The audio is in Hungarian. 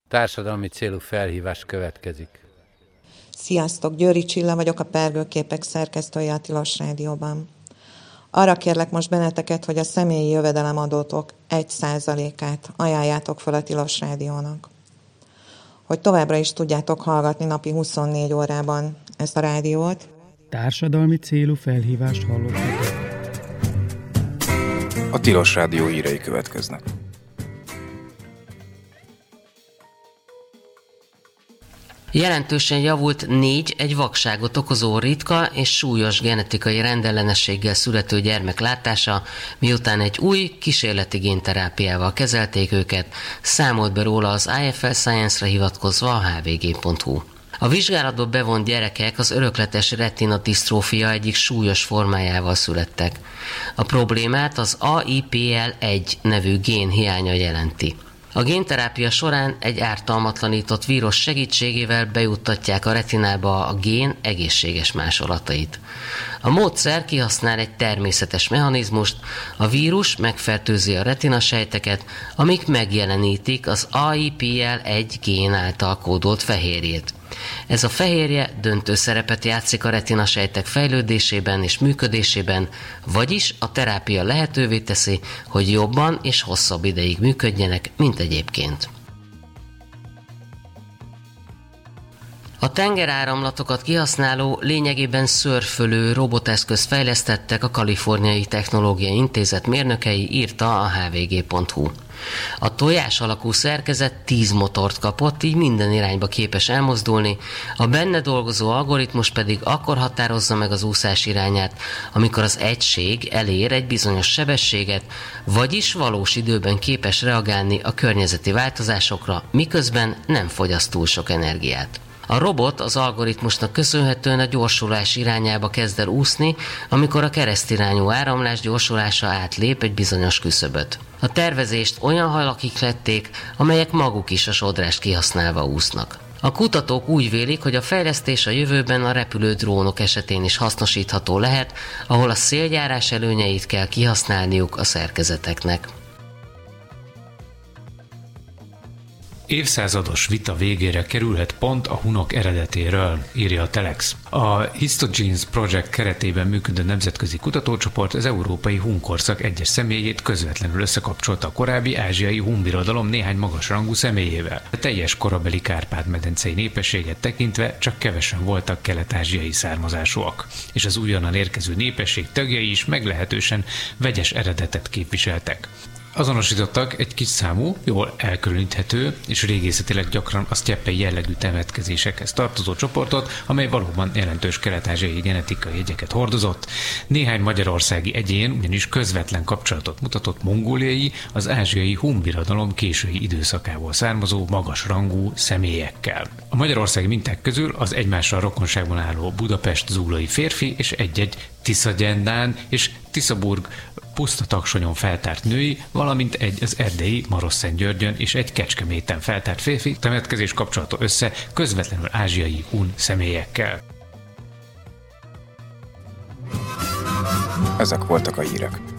Társadalmi célú felhívás következik. Sziasztok, Győri Csilla vagyok, a Pergőképek szerkesztője a Tilos Rádióban. Arra kérlek most benneteket, hogy a személyi jövedelemadótok 1%-át ajánljátok fel a Tilos Rádiónak. Hogy továbbra is tudjátok hallgatni napi 24 órában ezt a rádiót. Társadalmi célú felhívást hallottatok. A Tilos Rádió hírei következnek. Jelentősen javult 4 egy vakságot okozó ritka és súlyos genetikai rendellenességgel születő gyermek látása, miután egy új kísérleti génterápiával kezelték őket, számolt be róla az IFL Science-re hivatkozva a hvg.hu. A vizsgálatba bevont gyerekek az örökletes retinadisztrófia egyik súlyos formájával születtek. A problémát az AIPL1 nevű gén hiánya jelenti. A génterápia során egy ártalmatlanított vírus segítségével bejuttatják a retinába a gén egészséges másolatait. A módszer kihasznál egy természetes mechanizmust, a vírus megfertőzi a retinasejteket, amik megjelenítik az AIPL1 gén által kódolt fehérjét. Ez a fehérje döntő szerepet játszik a retinasejtek fejlődésében és működésében, vagyis a terápia lehetővé teszi, hogy jobban és hosszabb ideig működjenek, mint egyébként. A tengeráramlatokat kihasználó, lényegében szörfölő roboteszközt fejlesztettek a Kaliforniai Technológiai Intézet mérnökei, írta a hvg.hu. A tojás alakú szerkezet 10 motort kapott, így minden irányba képes elmozdulni, a benne dolgozó algoritmus pedig akkor határozza meg az úszás irányát, amikor az egység elér egy bizonyos sebességet, vagyis valós időben képes reagálni a környezeti változásokra, miközben nem fogyaszt túl sok energiát. A robot az algoritmusnak köszönhetően a gyorsulás irányába kezd el úszni, amikor a keresztirányú áramlás gyorsulása átlép egy bizonyos küszöböt. A tervezést olyan halakig lették, amelyek maguk is a sodrást kihasználva úsznak. A kutatók úgy vélik, hogy a fejlesztés a jövőben a repülő drónok esetén is hasznosítható lehet, ahol a széljárás előnyeit kell kihasználniuk a szerkezeteknek. Évszázados vita végére kerülhet pont a hunok eredetéről, írja a Telex. A Histogenes Project keretében működő nemzetközi kutatócsoport az európai hunkorszak egyes személyét közvetlenül összekapcsolta a korábbi ázsiai hunbirodalom néhány magasrangú személyével. A teljes korabeli Kárpát-medencei népességet tekintve csak kevesen voltak kelet-ázsiai származásúak, és az újonnan érkező népesség tagjai is meglehetősen vegyes eredetet képviseltek. Azonosítottak egy kis számú, jól elkülöníthető és régészetileg gyakran a sztyeppei jellegű temetkezésekhez tartozó csoportot, amely valóban jelentős kelet-ázsiai genetikai jegyeket hordozott. Néhány magyarországi egyén ugyanis közvetlen kapcsolatot mutatott mongóliai, az ázsiai hun birodalom késői időszakából származó magasrangú személyekkel. A magyarországi minták közül az egymással rokonságban álló Budapest-zuglói férfi és egy-egy Tiszagyendán és Tiszaburg Pusztataksonyon feltárt női, valamint egy az erdélyi Marosszentgyörgyön és egy Kecskeméten feltárt férfi temetkezés kapcsolata össze közvetlenül ázsiai hun személyekkel. Ezek voltak a hírek.